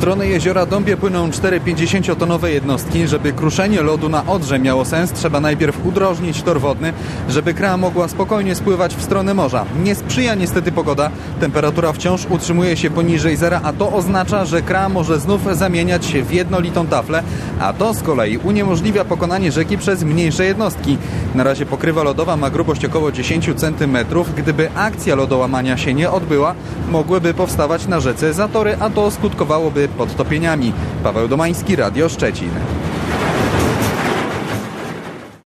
strony jeziora Dąbie płyną 4 50-tonowe jednostki. Żeby kruszenie lodu na Odrze miało sens, trzeba najpierw udrożnić tor wodny, żeby Kra mogła spokojnie spływać w stronę morza. Nie sprzyja niestety pogoda. Temperatura wciąż utrzymuje się poniżej zera, a to oznacza, że Kra może znów zamieniać się w jednolitą taflę, a to z kolei uniemożliwia pokonanie rzeki przez mniejsze jednostki. Na razie pokrywa lodowa ma grubość około 10 cm. Gdyby akcja lodołamania się nie odbyła, mogłyby powstawać na rzece zatory, a to skutkowałoby podtopieniami. Paweł Domański, Radio Szczecin.